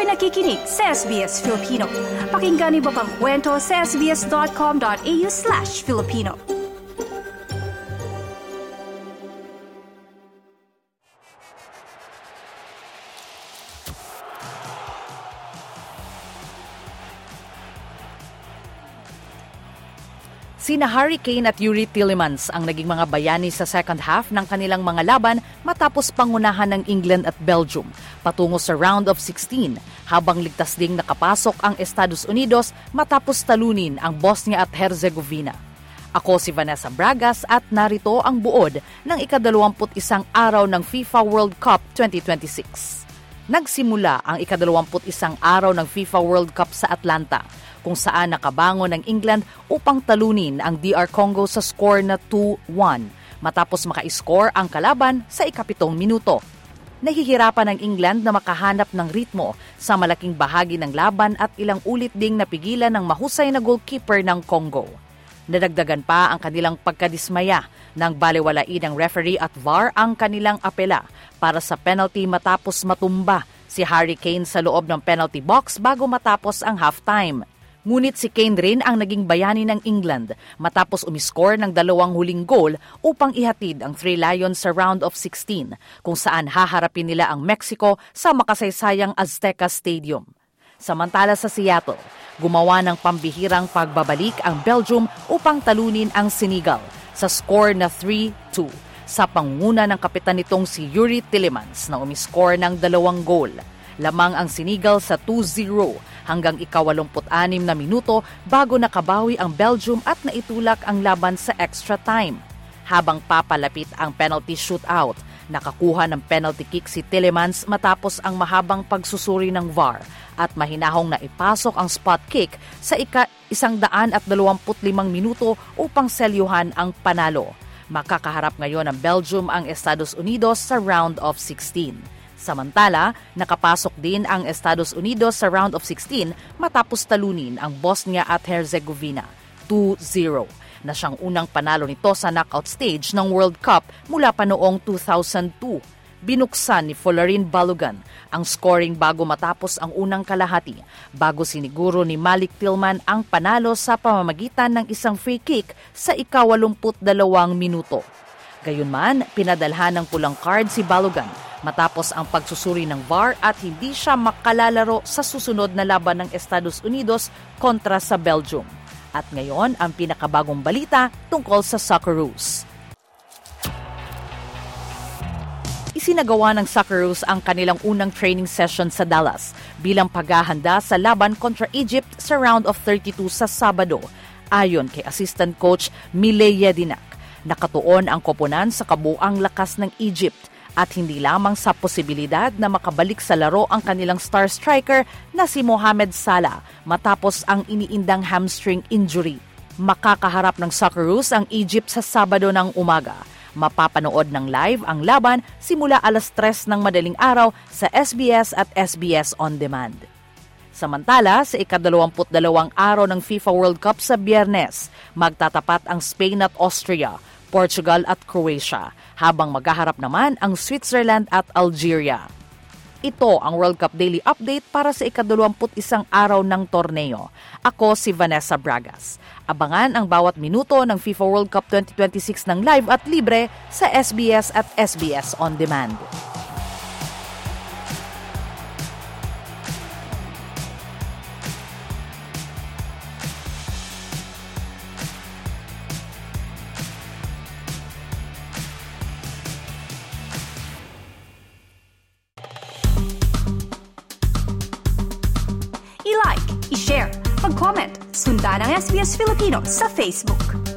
nakikinig sa SBS Filipino. Pakinggan niyo pa ang kwento sa sbs.com.au/Filipino. Sina Harry Kane at Youri Tielemans ang naging mga bayani sa second half ng kanilang mga laban matapos pangunahan ng England at Belgium patungo sa round of 16 habang ligtas ding nakapasok ang Estados Unidos matapos talunin ang Bosnia at Herzegovina. Ako si Vanessa Bragas at narito ang buod ng ika-21 araw ng FIFA World Cup 2026. Nagsimula ang ika-21 araw ng FIFA World Cup sa Atlanta, kung saan nakabangon ng England upang talunin ang DR Congo sa score na 2-1 matapos maka-score ang kalaban sa ika-7 minuto. Nahihirapan ang England na makahanap ng ritmo sa malaking bahagi ng laban at ilang ulit ding napigilan ng mahusay na goalkeeper ng Congo. Nadagdagan pa ang kanilang pagkadismaya nang balewalain ng referee at VAR ang kanilang apela para sa penalty matapos matumba si Harry Kane sa loob ng penalty box bago matapos ang halftime. Ngunit si Kane rin ang naging bayani ng England matapos umiscore ng 2 huling goal upang ihatid ang Three Lions sa round of 16 kung saan haharapin nila ang Mexico sa makasaysayang Azteca Stadium. Samantala sa Seattle, gumawa ng pambihirang pagbabalik ang Belgium upang talunin ang Senegal sa score na 3-2 sa pangunguna ng kapitan nitong si Youri Tielemans na umiscore ng 2 goal. Lamang ang Senegal sa 2-0 hanggang ika-86 na minuto bago nakabawi ang Belgium at naitulak ang laban sa extra time. Habang papalapit ang penalty shootout, nakakuha ng penalty kick si Tielemans matapos ang mahabang pagsusuri ng VAR at mahinahong na ipasok ang spot kick sa ika-125 minuto upang selyuhan ang panalo. Makakaharap ngayon ng Belgium ang Estados Unidos sa round of 16. Samantala, nakapasok din ang Estados Unidos sa round of 16 matapos talunin ang Bosnia at Herzegovina 2-0 na siyang unang panalo nito sa knockout stage ng World Cup mula pa noong 2002. Binuksan ni Folarin Balogun ang scoring bago matapos ang unang kalahati bago siniguro ni Malik Tillman ang panalo sa pamamagitan ng isang free kick sa ika-82 minuto. Gayunman, pinadalhan ng pulang card si Balogun matapos ang pagsusuri ng VAR at hindi siya makalalaro sa susunod na laban ng Estados Unidos kontra sa Belgium. At ngayon, ang pinakabagong balita tungkol sa Socceroos. Isinagawa ng Socceroos ang kanilang unang training session sa Dallas bilang paghahanda sa laban kontra Egypt sa round of 32 sa Sabado. Ayon kay assistant coach Miley Jedinak, nakatuon ang koponan sa kabuang lakas ng Egypt at hindi lamang sa posibilidad na makabalik sa laro ang kanilang star striker na si Mohamed Salah matapos ang iniindang hamstring injury. Makakaharap ng Socceroos ang Egypt sa Sabado ng umaga. Mapapanood ng live ang laban simula 3:00 ng madaling araw sa SBS at SBS On Demand. Samantala, sa ika-22 araw ng FIFA World Cup sa Biyernes, magtatapat ang Spain at Austria, Portugal at Croatia, habang maghaharap naman ang Switzerland at Algeria. Ito ang World Cup Daily Update para sa ika-21 araw ng torneo. Ako si Vanessa Bragas. Abangan ang bawat minuto ng FIFA World Cup 2026 ng live at libre sa SBS at SBS On Demand. I-like, i-share, mag-comment, sundan ang SBS Filipino sa Facebook.